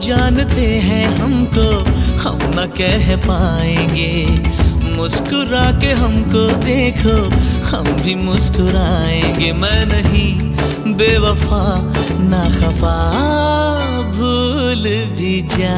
जानते हैं हमको हम न कह पाएंगे, मुस्कुरा के हमको देखो हम भी मुस्कुराएंगे। मैं नहीं बेवफा ना खफा भूल भी जा।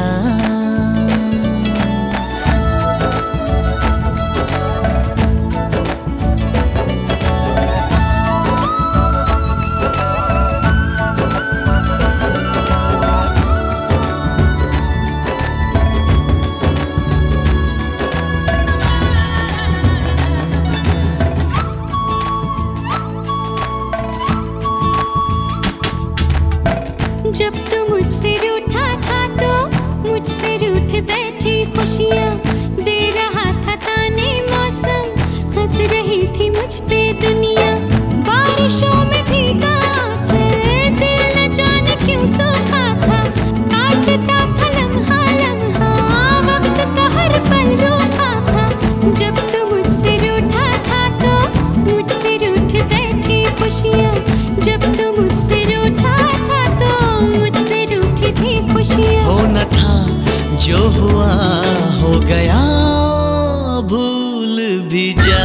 जब तू मुझसे रूठा था तो मुझसे रूठ बैठी खुशियाँ दे रहा था ताने मौसम, हंस रही थी मुझ पे दुनिया। बारिशों में भीगा आंचल दिल न जाने क्यों सूखा था, काटता था लम्हा लम्हा वक्त का हर पल रोका था। जब तू मुझसे रूठा था तो मुझसे रूठ बैठी खुशियाँ, जब तू मुझसे रूठा मुझसे रूठी थी खुशियाँ। होना था जो हुआ हो गया भूल भी जा।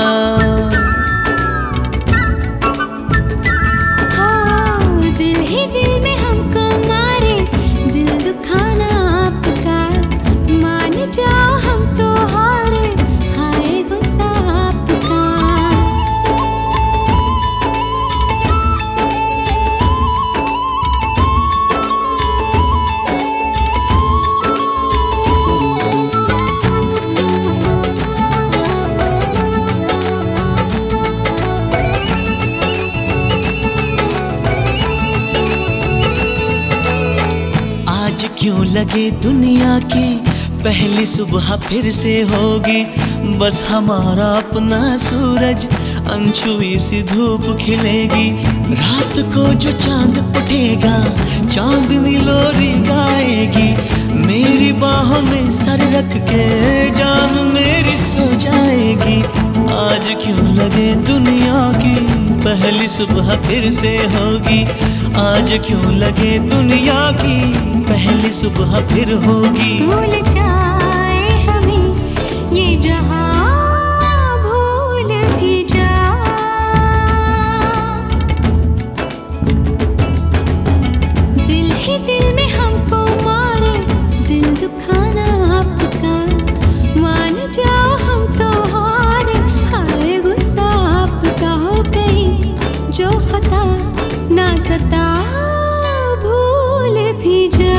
दिल ही दिल में हमको मारे, दिल दुखाना आपका, मान जाओ हम तो हारे, हाय गुस्सा आपका। क्यों लगे दुनिया की पहली सुबह फिर से होगी, बस हमारा अपना सूरज अनछुई सी धूप खिलेगी। रात को जो चांद उठेगा चांदनी लोरी गाएगी, मेरी बाहों में सर रख के जान मेरी सो जाएगी। आज क्यों लगे दुनिया की पहली सुबह फिर से होगी, आज क्यों लगे दुनिया की पहली सुबह फिर होगी। भूल जाए हमें ये जहां भूल भी जा। दिल ही दिल में हमको मारे, दिल दुखाना आपका, मान जाओ हम तो हारे, हाय गुस्सा आपका। हो गई जो खता ना सता भूल भी जा।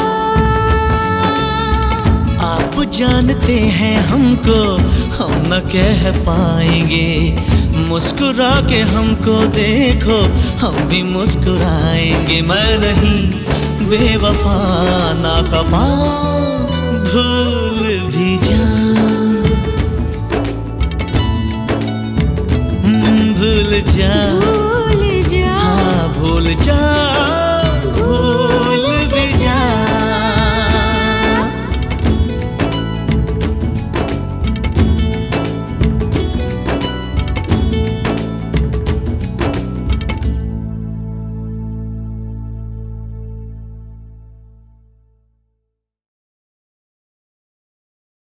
आप जानते हैं हमको हम न कह पाएंगे, मुस्कुरा के हमको देखो हम भी मुस्कुराएंगे। मैं नहीं बेवफा ना खफा भूल भी जा। भूल जा, भूल जा, हाँ भूल जा, भूल